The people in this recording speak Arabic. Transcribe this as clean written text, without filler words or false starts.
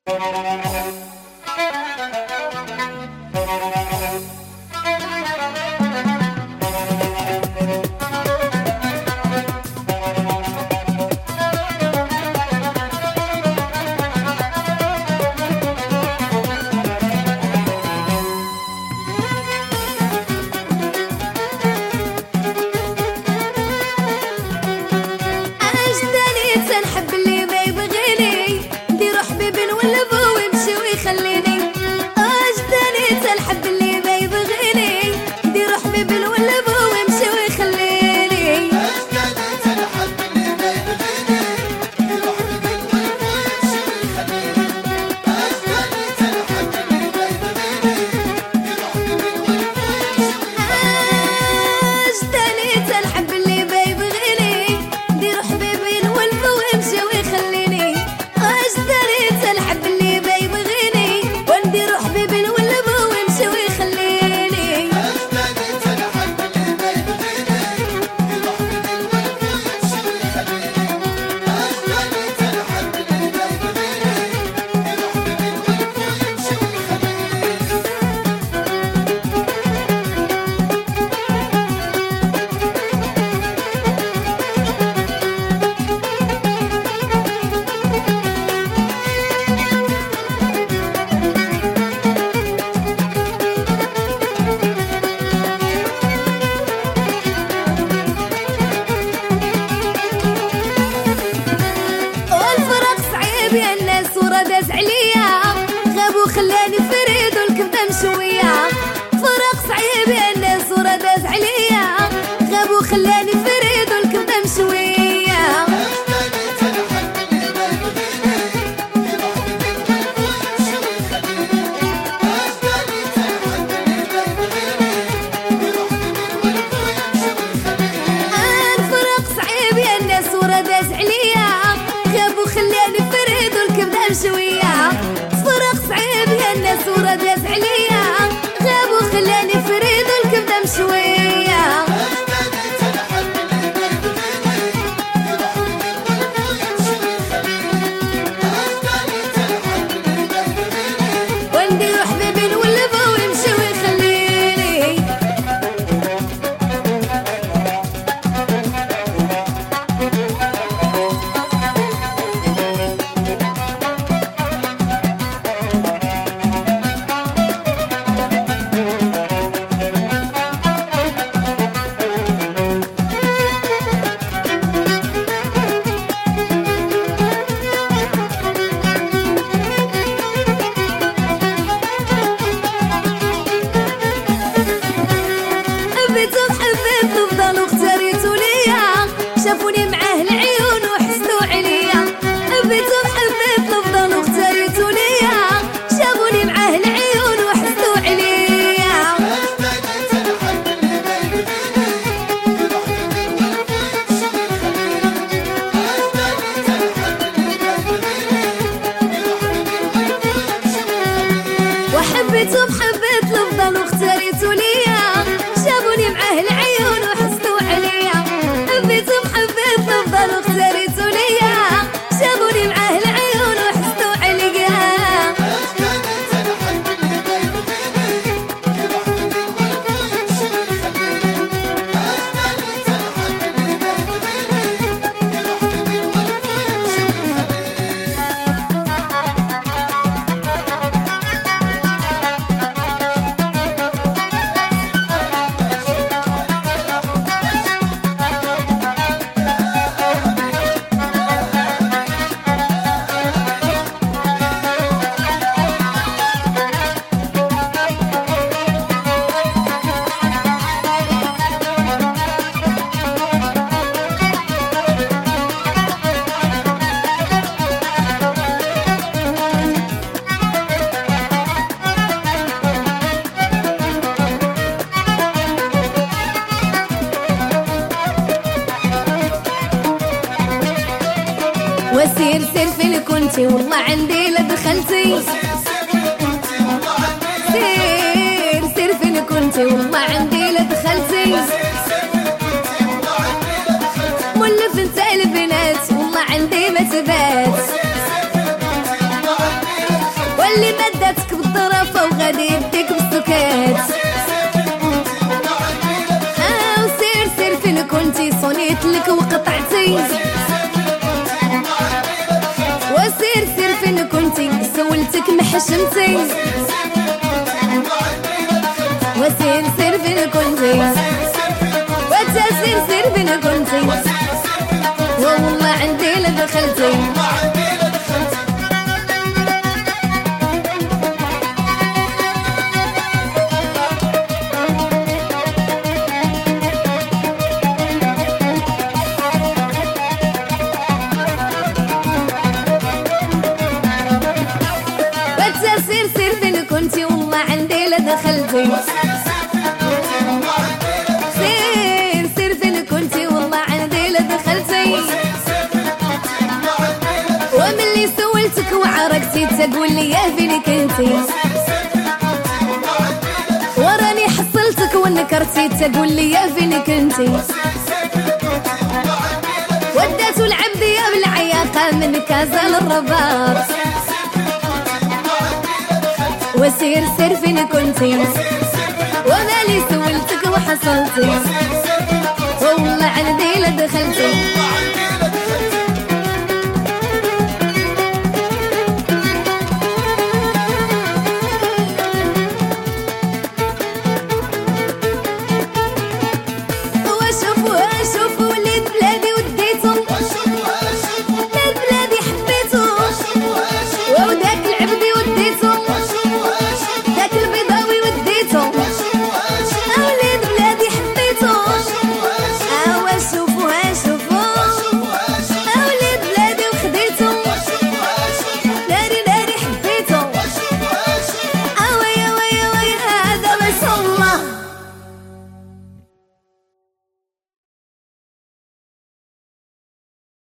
وسير سير فين كنتي والله عندي لا دخلتي. سير سير فين كنتي والله عندي لا دخلتي. مولف انت البنات والله عندي ما تبات. اللي مدتك بالظرافة وغادي يديك بالسكات. وسير سير فين كنتي صونيت لك وقطعتي. وسير سير فين كنتي سولتك محشمتي. وسير سير فين كنتي وتسير سير فين كنتي والله عندي لدخلتي. وتسير سير فين كنتي والله عندي لدخلتي. سير سير فين كنتي والله عندي لدخلتي. وملي سولتك وعرقتي تقول لي يا فين كنتي. وراني حصلتك ونكرتي تقول لي يا فين كنتي. وداتو العبدية بالعياقة من كازا للرباط. وسير سير فين كنتي ومالي سولتك وحصلتي والله عندي لدخلتي.